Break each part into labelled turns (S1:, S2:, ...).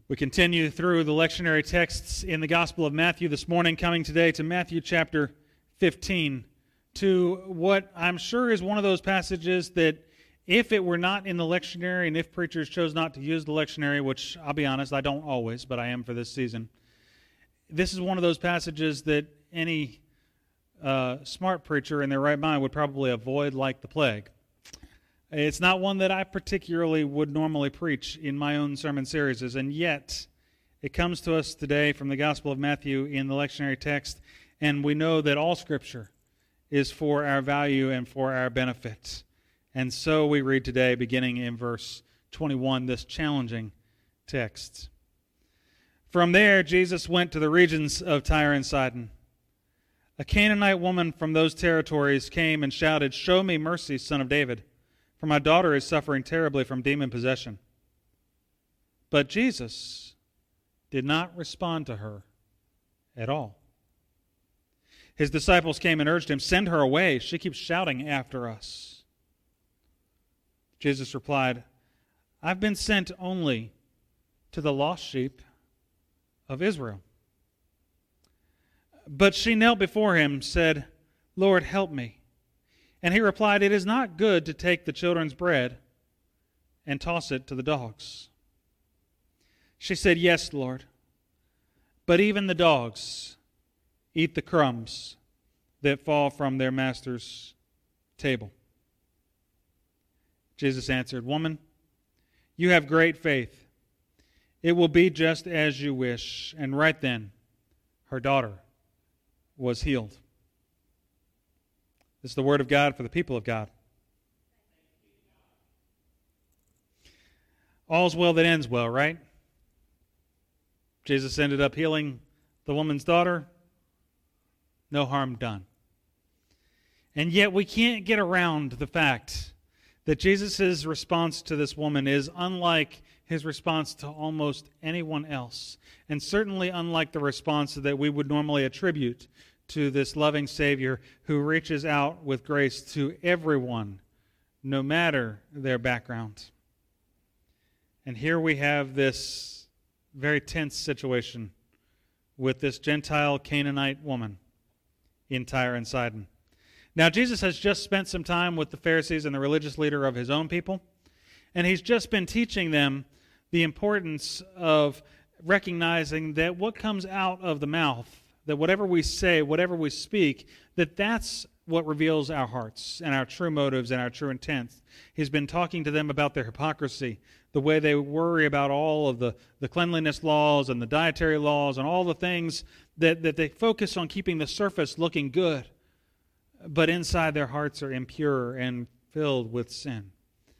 S1: We continue through the lectionary texts in the Gospel of Matthew this morning, coming today to Matthew chapter 15, to what I'm sure is one of those passages that if it were not in the lectionary and if preachers chose not to use the lectionary, which I'll be honest, I don't always, but I am for this season, this is one of those passages that any smart preacher in their right mind would probably avoid like the plague. It's not one that I particularly would normally preach in my own sermon series, and yet it comes to us today from the Gospel of Matthew in the lectionary text, and we know that all Scripture is for our value and for our benefit. And so we read today, beginning in verse 21, this challenging text. From there, Jesus went to the regions of Tyre and Sidon. A Canaanite woman from those territories came and shouted, "Show me mercy, Son of David, for my daughter is suffering terribly from demon possession." But Jesus did not respond to her at all. His disciples came and urged him, "Send her away. She keeps shouting after us." Jesus replied, "I've been sent only to the lost sheep of Israel." But she knelt before him, said, "Lord, help me." And he replied, "It is not good to take the children's bread and toss it to the dogs." She said, "Yes, Lord, but even the dogs eat the crumbs that fall from their master's table." Jesus answered, "Woman, you have great faith. It will be just as you wish." And right then, her daughter was healed. This is the word of God for the people of God. All's well that ends well, right? Jesus ended up healing the woman's daughter. No harm done. And yet we can't get around the fact that Jesus' response to this woman is unlike his response to almost anyone else, and certainly unlike the response that we would normally attribute to this loving Savior who reaches out with grace to everyone, no matter their background. And here we have this very tense situation with this Gentile Canaanite woman in Tyre and Sidon. Now, Jesus has just spent some time with the Pharisees and the religious leader of his own people, and he's just been teaching them the importance of recognizing that what comes out of the mouth, that whatever we say, whatever we speak, that's what reveals our hearts and our true motives and our true intent. He's been talking to them about their hypocrisy, the way they worry about all of the cleanliness laws and the dietary laws and all the things that they focus on keeping the surface looking good, but inside their hearts are impure and filled with sin.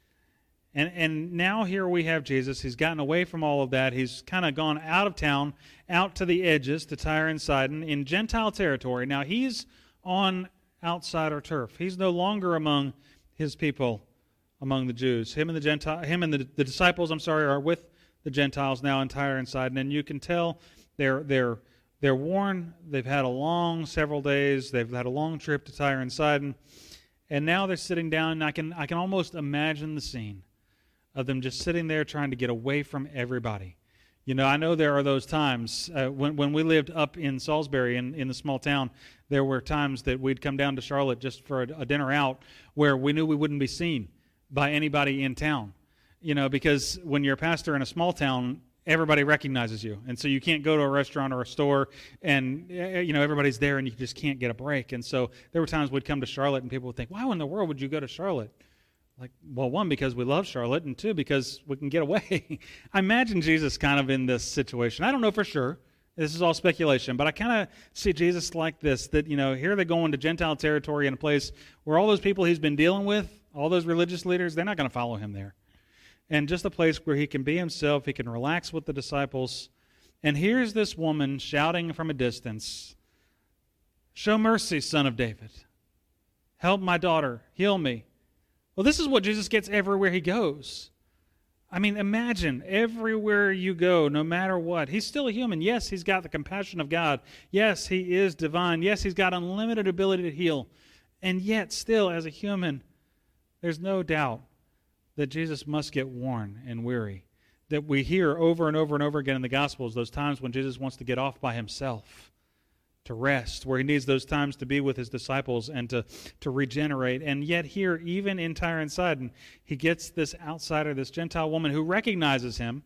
S1: And now here we have Jesus. He's gotten away from all of that. He's kind of gone out of town, out to the edges, to Tyre and Sidon, in Gentile territory. Now he's on outsider turf. He's no longer among his people, among the Jews. Him and the disciples, are with the Gentiles now in Tyre and Sidon. And you can tell they're worn. They've had a long several days. They've had a long trip to Tyre and Sidon. And now they're sitting down, and I can almost imagine the scene of them just sitting there trying to get away from everybody. You know, I know there are those times, when we lived up in Salisbury in the small town, there were times that we'd come down to Charlotte just for a dinner out where we knew we wouldn't be seen by anybody in town. You know, because when you're a pastor in a small town, everybody recognizes you. And so you can't go to a restaurant or a store and, everybody's there and you just can't get a break. And so there were times we'd come to Charlotte and people would think, why in the world would you go to Charlotte? Like, well, one, because we love Charlotte, and two, because we can get away. I imagine Jesus kind of in this situation. I don't know for sure. This is all speculation, but I kind of see Jesus like this, that, here they go into Gentile territory in a place where all those people he's been dealing with, all those religious leaders, they're not going to follow him there. And just a place where he can be himself, he can relax with the disciples. And here's this woman shouting from a distance, "Show mercy, Son of David. Help my daughter. Heal me." Well, this is what Jesus gets everywhere he goes. I mean, imagine everywhere you go, no matter what. He's still a human. Yes, he's got the compassion of God. Yes, he is divine. Yes, he's got unlimited ability to heal. And yet, still, as a human, there's no doubt that Jesus must get worn and weary, that we hear over and over and over again in the Gospels, those times when Jesus wants to get off by himself, to rest, where he needs those times to be with his disciples and to regenerate. And yet here, even in Tyre and Sidon, he gets this outsider, this Gentile woman who recognizes him.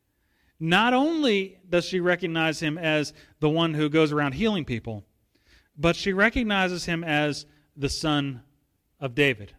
S1: Not only does she recognize him as the one who goes around healing people, but she recognizes him as the son of David.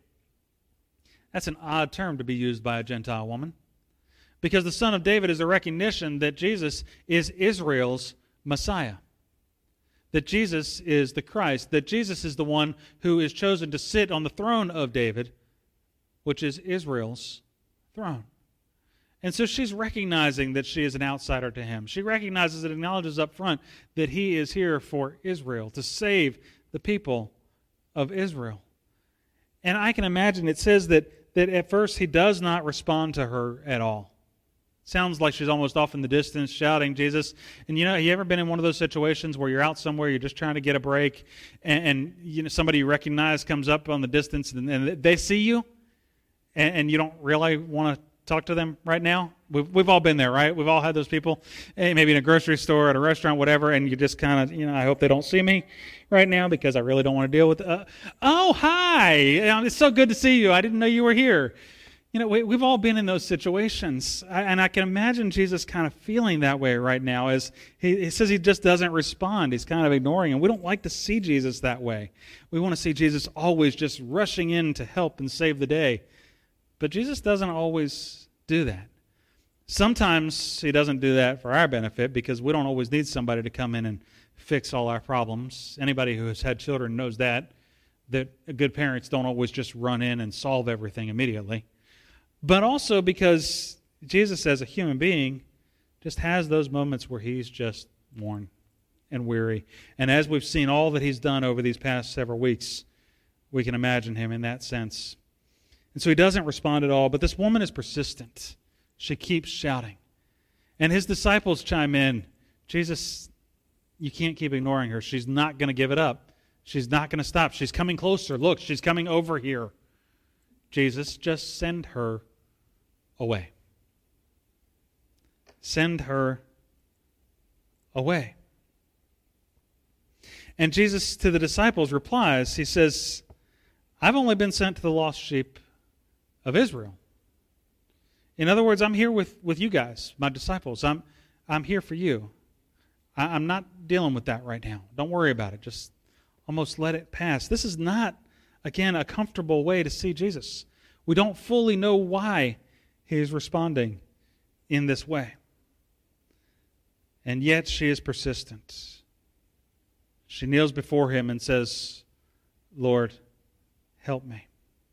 S1: That's an odd term to be used by a Gentile woman, because the son of David is a recognition that Jesus is Israel's Messiah, that Jesus is the Christ, that Jesus is the one who is chosen to sit on the throne of David, which is Israel's throne. And so she's recognizing that she is an outsider to him. She recognizes and acknowledges up front that he is here for Israel, to save the people of Israel. And I can imagine it says that at first he does not respond to her at all. Sounds like she's almost off in the distance shouting, Jesus. And you ever been in one of those situations where you're out somewhere, you're just trying to get a break, and somebody you recognize comes up on the distance, and they see you, and you don't really want to talk to them right now? We've all been there, right? We've all had those people, maybe in a grocery store, at a restaurant, whatever, and you just kind of, I hope they don't see me right now because I really don't want to deal with oh, hi! It's so good to see you. I didn't know you were here. We've all been in those situations, and I can imagine Jesus kind of feeling that way right now as he says he just doesn't respond. He's kind of ignoring him. We don't like to see Jesus that way. We want to see Jesus always just rushing in to help and save the day. But Jesus doesn't always do that. Sometimes he doesn't do that for our benefit because we don't always need somebody to come in and fix all our problems. Anybody who has had children knows that good parents don't always just run in and solve everything immediately. But also because Jesus, as a human being, just has those moments where he's just worn and weary. And as we've seen all that he's done over these past several weeks, we can imagine him in that sense. And so he doesn't respond at all, but this woman is persistent. She keeps shouting. And his disciples chime in, Jesus, you can't keep ignoring her. She's not going to give it up. She's not going to stop. She's coming closer. Look, she's coming over here. Jesus, just send her away. Send her away. And Jesus to the disciples replies, he says, I've only been sent to the lost sheep of Israel. In other words, I'm here with you guys, my disciples. I'm here for you. I'm not dealing with that right now. Don't worry about it. Just almost let it pass. This is not, again, a comfortable way to see Jesus. We don't fully know why he is responding in this way. And yet she is persistent. She kneels before him and says, Lord, help me.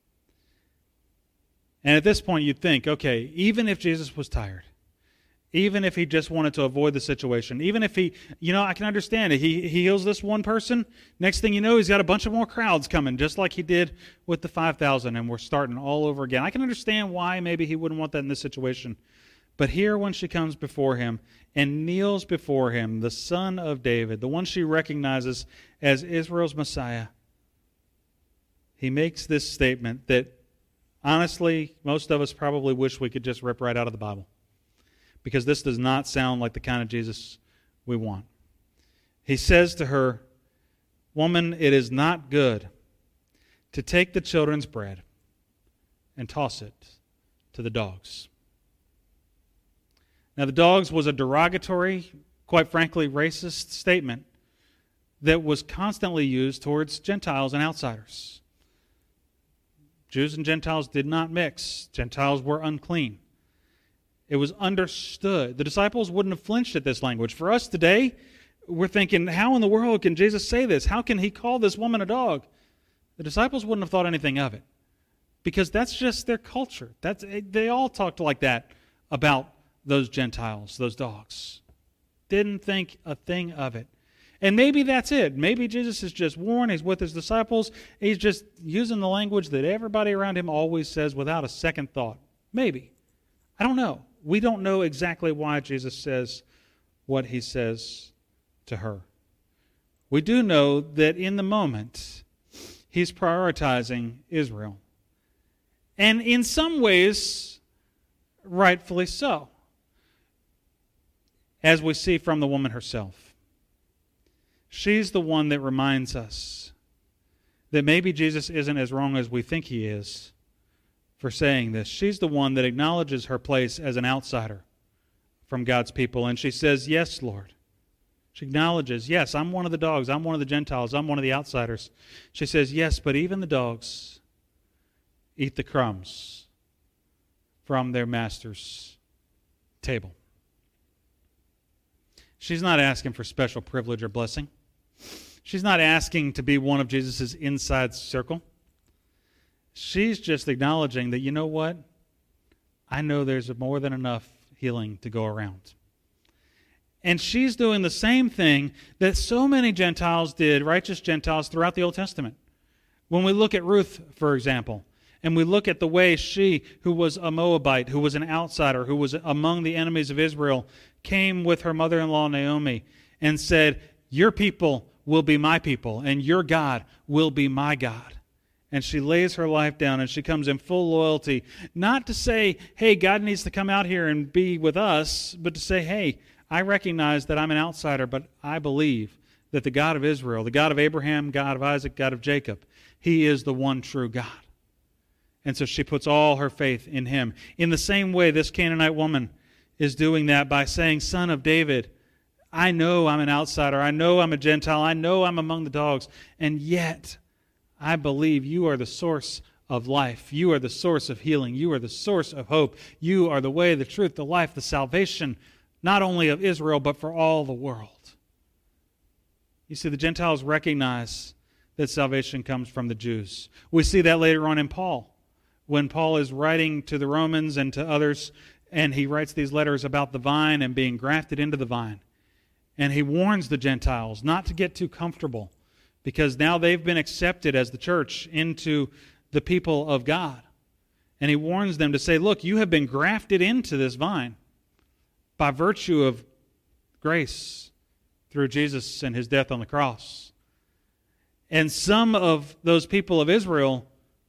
S1: And at this point you'd think, okay, even if Jesus was tired, even if he just wanted to avoid the situation, even if he, I can understand it. He heals this one person. Next thing you know, he's got a bunch of more crowds coming, just like he did with the 5,000, and we're starting all over again. I can understand why maybe he wouldn't want that in this situation. But here when she comes before him and kneels before him, the son of David, the one she recognizes as Israel's Messiah, he makes this statement that, honestly, most of us probably wish we could just rip right out of the Bible, because this does not sound like the kind of Jesus we want. He says to her, Woman, it is not good to take the children's bread and toss it to the dogs. Now, the dogs was a derogatory, quite frankly, racist statement that was constantly used towards Gentiles and outsiders. Jews and Gentiles did not mix. Gentiles were unclean. It was understood. The disciples wouldn't have flinched at this language. For us today, we're thinking, how in the world can Jesus say this? How can he call this woman a dog? The disciples wouldn't have thought anything of it, because that's just their culture. They all talked like that about those Gentiles, those dogs. Didn't think a thing of it. And maybe that's it. Maybe Jesus is just warned. He's with his disciples. He's just using the language that everybody around him always says without a second thought. Maybe. I don't know. We don't know exactly why Jesus says what he says to her. We do know that in the moment, he's prioritizing Israel. And in some ways, rightfully so. as we see from the woman herself. She's the one that reminds us that maybe Jesus isn't as wrong as we think he is for saying this. She's the one that acknowledges her place as an outsider from God's people, and she says, yes, Lord. She acknowledges, yes, I'm one of the dogs, I'm one of the Gentiles, I'm one of the outsiders. She says, yes, but even the dogs eat the crumbs from their master's table. She's not asking for special privilege or blessing. She's not asking to be one of Jesus' inside circle. She's just acknowledging that, you know what? I know there's more than enough healing to go around. And she's doing the same thing that so many Gentiles did, righteous Gentiles, throughout the Old Testament. When we look at Ruth, for example, and we look at the way she, who was a Moabite, who was an outsider, who was among the enemies of Israel, came with her mother-in-law Naomi and said, your people will be my people, and your God will be my God. And she lays her life down, and she comes in full loyalty, not to say, hey, God needs to come out here and be with us, but to say, hey, I recognize that I'm an outsider, but I believe that the God of Israel, the God of Abraham, God of Isaac, God of Jacob, he is the one true God. And so she puts all her faith in him. In the same way, this Canaanite woman is doing that by saying, Son of David, I know I'm an outsider. I know I'm a Gentile. I know I'm among the dogs. And yet, I believe you are the source of life. You are the source of healing. You are the source of hope. You are the way, the truth, the life, the salvation, not only of Israel, but for all the world. You see, the Gentiles recognize that salvation comes from the Jews. We see that later on in Paul, when Paul is writing to the Romans and to others, and he writes these letters about the vine and being grafted into the vine. And he warns the Gentiles not to get too comfortable, because now they've been accepted as the church into the people of God. And he warns them to say, look, you have been grafted into this vine by virtue of grace through Jesus and his death on the cross. And some of those people of Israel,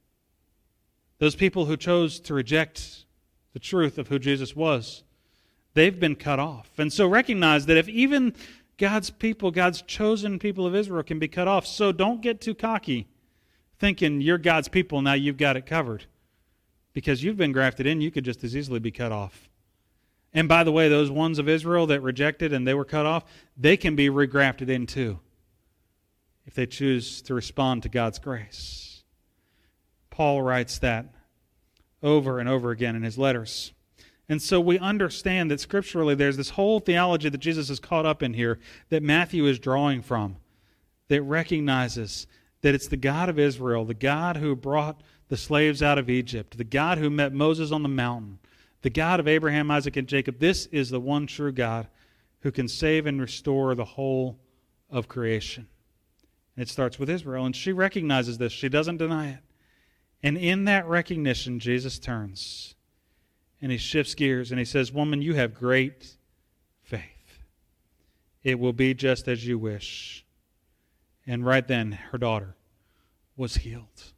S1: those people who chose to reject the truth of who Jesus was, they've been cut off. And so recognize that if even God's people, God's chosen people of Israel can be cut off, so don't get too cocky thinking you're God's people, now you've got it covered. Because you've been grafted in, you could just as easily be cut off. And by the way, those ones of Israel that rejected and they were cut off, they can be regrafted in too, if they choose to respond to God's grace. Paul writes that over and over again in his letters. And so we understand that scripturally there's this whole theology that Jesus is caught up in here that Matthew is drawing from, that recognizes that it's the God of Israel, the God who brought the slaves out of Egypt, the God who met Moses on the mountain, the God of Abraham, Isaac, and Jacob. This is the one true God who can save and restore the whole of creation. And it starts with Israel, and she recognizes this. She doesn't deny it. And in that recognition, Jesus turns and he shifts gears and he says, woman, you have great faith. It will be just as you wish. And right then, her daughter was healed.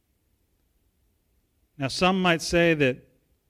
S1: Now, some might say that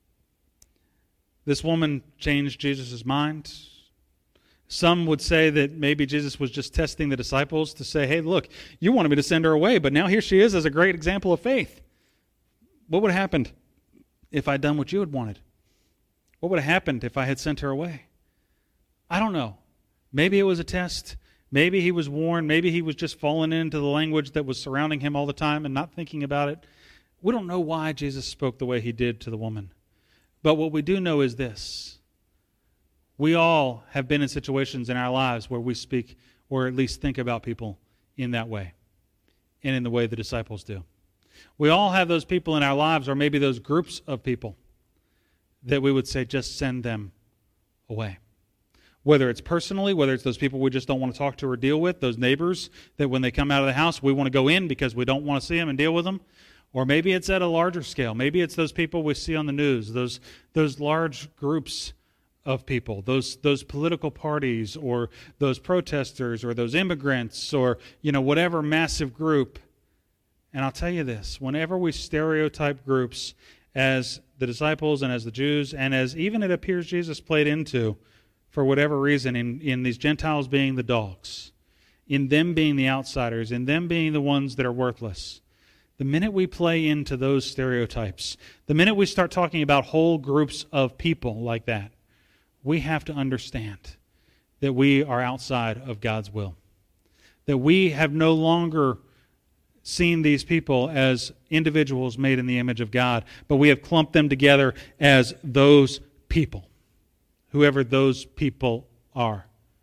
S1: this woman changed Jesus' mind. Some would say that maybe Jesus was just testing the disciples to say, hey, look, you wanted me to send her away, but now here she is as a great example of faith. What would have happened if I'd done what you had wanted? What would have happened if I had sent her away? I don't know. Maybe it was a test. Maybe he was warned. Maybe he was just falling into the language that was surrounding him all the time and not thinking about it. We don't know why Jesus spoke the way he did to the woman. But what we do know is this. We all have been in situations in our lives where we speak or at least think about people in that way and in the way the disciples do. We all have those people in our lives, or maybe those groups of people, that we would say, just send them away. Whether it's personally, whether it's those people we just don't want to talk to or deal with, those neighbors that when they come out of the house, we want to go in because we don't want to see them and deal with them. Or maybe it's at a larger scale. Maybe it's those people we see on the news, those large groups of people, those political parties or those protesters or those immigrants or, whatever massive group. And I'll tell you this, whenever we stereotype groups as the disciples and as the Jews and as even it appears Jesus played into for whatever reason, in these Gentiles being the dogs, in them being the outsiders, in them being the ones that are worthless, the minute we play into those stereotypes, the minute we start talking about whole groups of people like that, we have to understand that we are outside of God's will. That we have no longer seen these people as individuals made in the image of God, but we have clumped them together as those people, whoever those people are.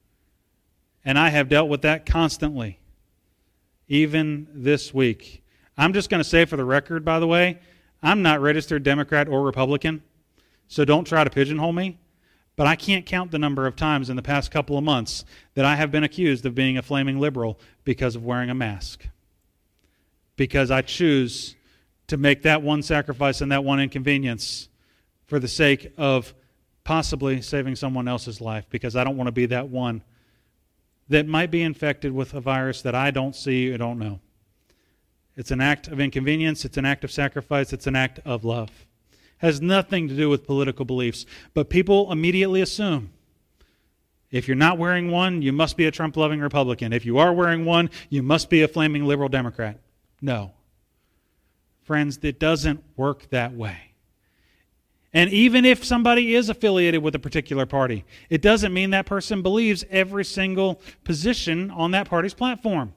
S1: And I have dealt with that constantly, even this week. I'm just going to say for the record, by the way, I'm not registered Democrat or Republican, so don't try to pigeonhole me. But I can't count the number of times in the past couple of months that I have been accused of being a flaming liberal because of wearing a mask. Because I choose to make that one sacrifice and that one inconvenience for the sake of possibly saving someone else's life, because I don't want to be that one that might be infected with a virus that I don't see or don't know. It's an act of inconvenience, it's an act of sacrifice, it's an act of love. Has nothing to do with political beliefs. But people immediately assume, if you're not wearing one, you must be a Trump-loving Republican. If you are wearing one, you must be a flaming liberal Democrat. No. Friends, it doesn't work that way. And even if somebody is affiliated with a particular party, it doesn't mean that person believes every single position on that party's platform.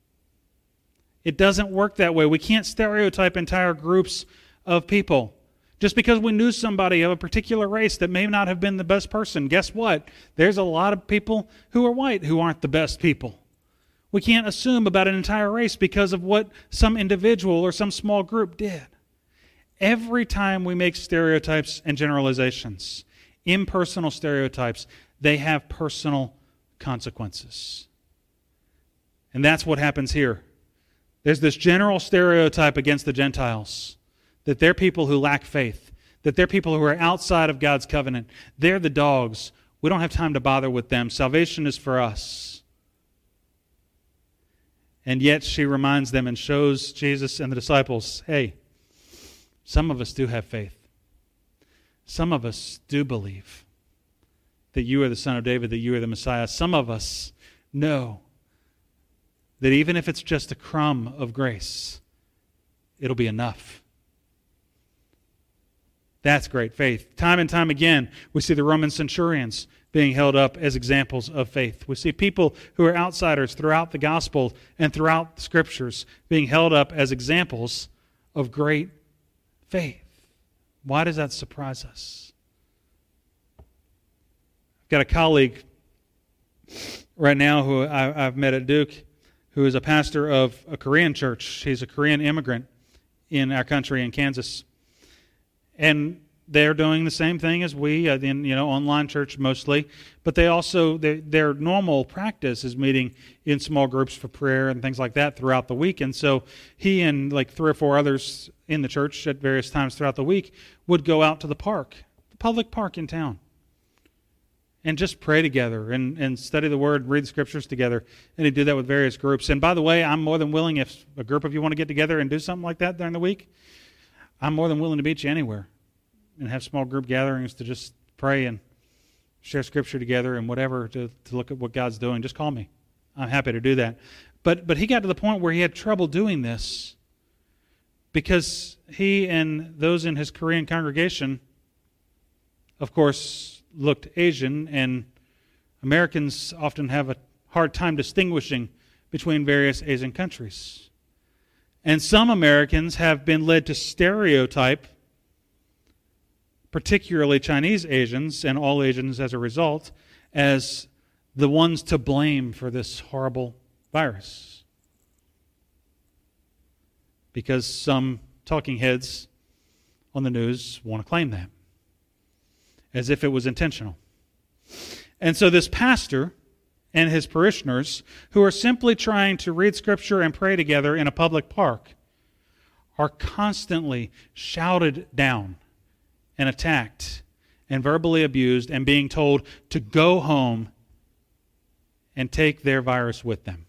S1: It doesn't work that way. We can't stereotype entire groups of people. Just because we knew somebody of a particular race that may not have been the best person, guess what? There's a lot of people who are white who aren't the best people. We can't assume about an entire race because of what some individual or some small group did. Every time we make stereotypes and generalizations, impersonal stereotypes, they have personal consequences. And that's what happens here. There's this general stereotype against the Gentiles, that they're people who lack faith, that they're people who are outside of God's covenant. They're the dogs. We don't have time to bother with them. Salvation is for us. And yet she reminds them and shows Jesus and the disciples, hey, some of us do have faith. Some of us do believe that you are the Son of David, that you are the Messiah. Some of us know that even if it's just a crumb of grace, it'll be enough. That's great faith. Time and time again, we see the Roman centurions being held up as examples of faith. We see people who are outsiders throughout the gospel and throughout the scriptures being held up as examples of great faith. Why does that surprise us? I've got a colleague right now who I've met at Duke who is a pastor of a Korean church. He's a Korean immigrant in our country in Kansas. And they're doing the same thing as we, online church mostly. But they also, their normal practice is meeting in small groups for prayer and things like that throughout the week. And so he and like 3 or 4 others in the church at various times throughout the week would go out to the park, the public park in town, and just pray together and study the Word, read the Scriptures together. And he'd do that with various groups. And by the way, I'm more than willing, if a group of you want to get together and do something like that during the week, I'm more than willing to meet you anywhere and have small group gatherings to just pray and share Scripture together and whatever to look at what God's doing. Just call me. I'm happy to do that. But he got to the point where he had trouble doing this because he and those in his Korean congregation, of course, looked Asian, and Americans often have a hard time distinguishing between various Asian countries. And some Americans have been led to stereotype, particularly Chinese Asians, and all Asians as a result, as the ones to blame for this horrible virus. Because some talking heads on the news want to claim that, as if it was intentional. And so this pastor and his parishioners, who are simply trying to read Scripture and pray together in a public park, are constantly shouted down and attacked and verbally abused and being told to go home and take their virus with them.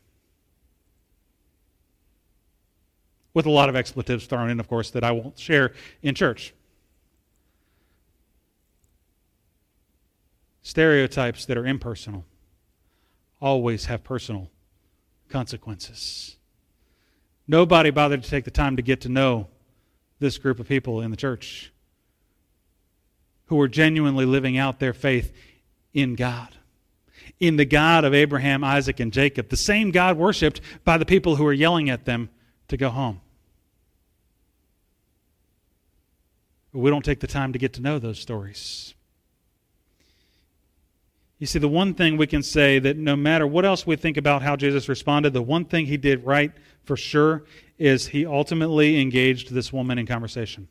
S1: With a lot of expletives thrown in, of course, that I won't share in church. Stereotypes that are impersonal always have personal consequences. Nobody bothered to take the time to get to know this group of people in the church who were genuinely living out their faith in God, in the God of Abraham, Isaac, and Jacob, the same God worshipped by the people who were yelling at them to go home. But we don't take the time to get to know those stories. You see, the one thing we can say that no matter what else we think about how Jesus responded, the one thing he did right for sure is he ultimately engaged this woman in conversation.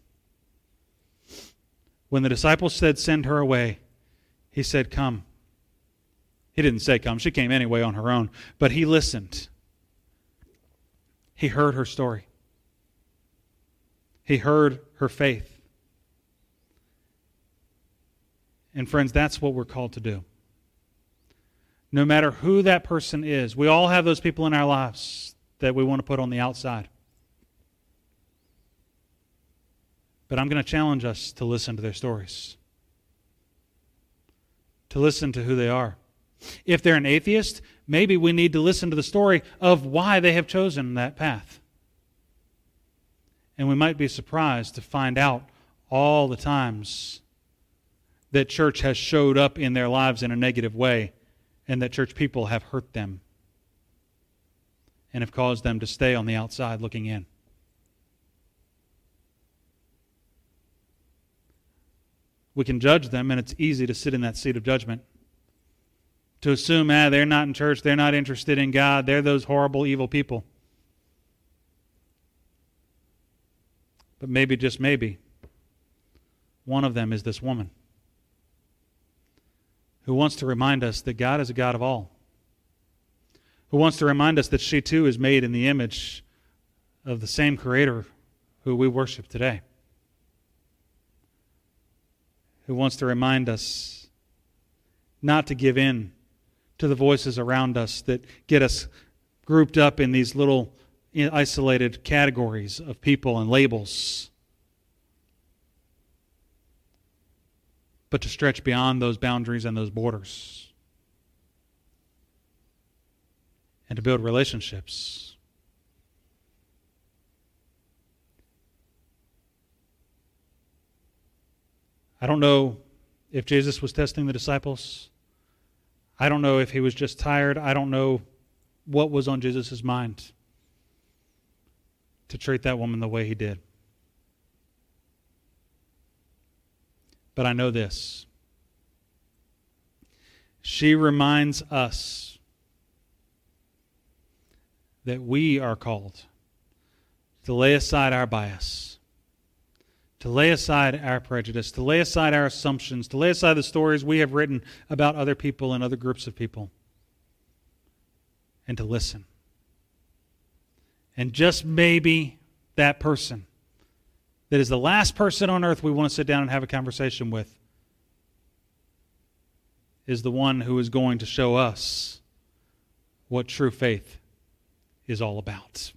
S1: When the disciples said, "Send her away," he said, "Come." He didn't say come. She came anyway on her own. But he listened. He heard her story. He heard her faith. And friends, that's what we're called to do. No matter who that person is, we all have those people in our lives that we want to put on the outside. But I'm going to challenge us to listen to their stories, to listen to who they are. If they're an atheist, maybe we need to listen to the story of why they have chosen that path. And we might be surprised to find out all the times that church has showed up in their lives in a negative way, and that church people have hurt them and have caused them to stay on the outside looking in. We can judge them, and it's easy to sit in that seat of judgment, to assume, they're not in church, they're not interested in God, they're those horrible, evil people. But maybe, just maybe, one of them is this woman who wants to remind us that God is a God of all, who wants to remind us that she too is made in the image of the same Creator who we worship today, who wants to remind us not to give in to the voices around us that get us grouped up in these little isolated categories of people and labels, but to stretch beyond those boundaries and those borders and to build relationships. I don't know if Jesus was testing the disciples. I don't know if he was just tired. I don't know what was on Jesus' mind to treat that woman the way he did. But I know this. She reminds us that we are called to lay aside our bias, to lay aside our prejudice, to lay aside our assumptions, to lay aside the stories we have written about other people and other groups of people, and to listen. And just maybe that person that is the last person on earth we want to sit down and have a conversation with is the one who is going to show us what true faith is all about.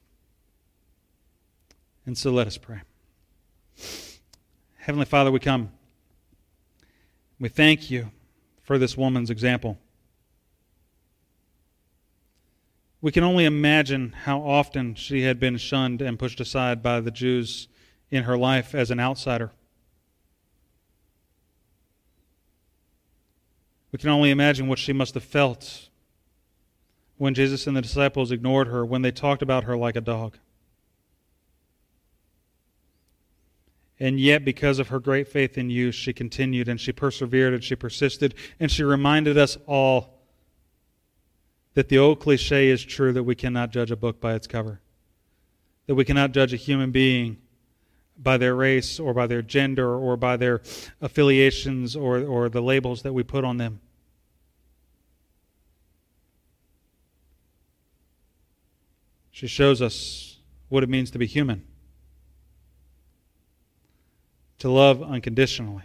S1: And so let us pray. Heavenly Father, we come. We thank you for this woman's example. We can only imagine how often she had been shunned and pushed aside by the Jews in her life as an outsider. We can only imagine what she must have felt when Jesus and the disciples ignored her, when they talked about her like a dog. And yet, because of her great faith in you, she continued and she persevered and she persisted, and she reminded us all that the old cliche is true, that we cannot judge a book by its cover, that we cannot judge a human being by their race or by their gender or by their affiliations or the labels that we put on them. She shows us what it means to be human, to love unconditionally,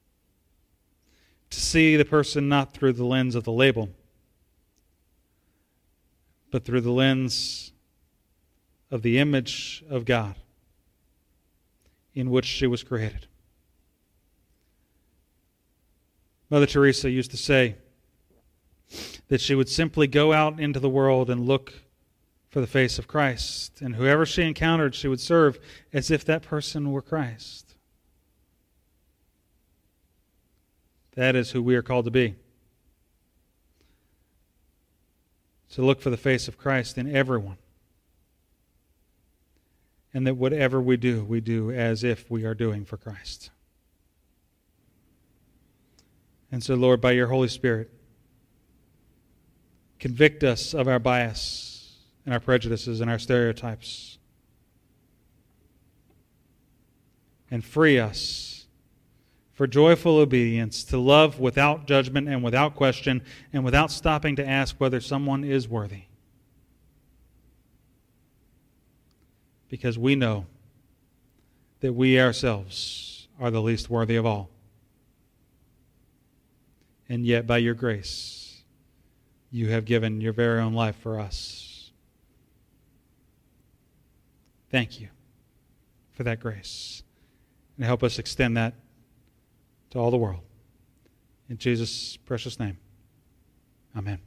S1: to see the person not through the lens of the label, but through the lens of the image of God in which she was created. Mother Teresa used to say that she would simply go out into the world and look for the face of Christ, and whoever she encountered, she would serve as if that person were Christ. That is who we are called to be. To look for the face of Christ in everyone. And that whatever we do as if we are doing for Christ. And so, Lord, by your Holy Spirit, convict us of our bias and our prejudices and our stereotypes. And free us for joyful obedience, to love without judgment and without question and without stopping to ask whether someone is worthy. Because we know that we ourselves are the least worthy of all. And yet, by your grace, you have given your very own life for us. Thank you for that grace. And help us extend that to all the world. In Jesus' precious name, amen.